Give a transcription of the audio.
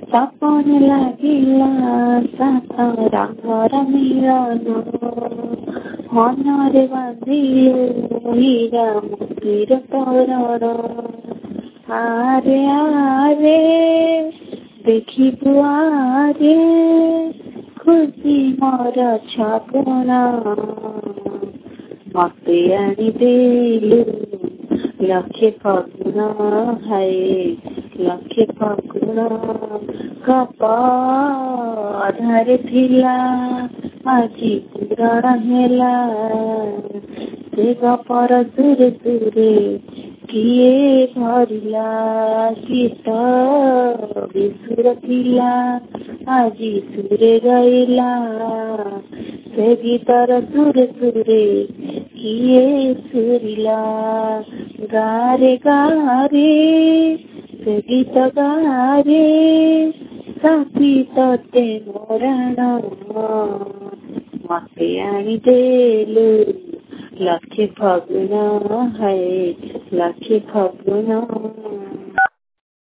सपन लागिला सात रंगर मिलन मनरे बांधिलु हीरा मोतीर तोरण आरे आरे देखिबु आरे खुशी मोर छगुना मते आनी देलु लक्षे फगुण हाय लक्षे फगुण कपाधारे थिला आजी पुराण हेला से गपर सुरे सुरे किए भरिला गीत विसुर थिला आजी सुरे गाइला से गीतर सुरे सुरे किए सुरिला गारे गारे से गीत गारे साथी तोते मोरण मते आनी देलु लक्षे फगुण हाय लक्षे फगुण।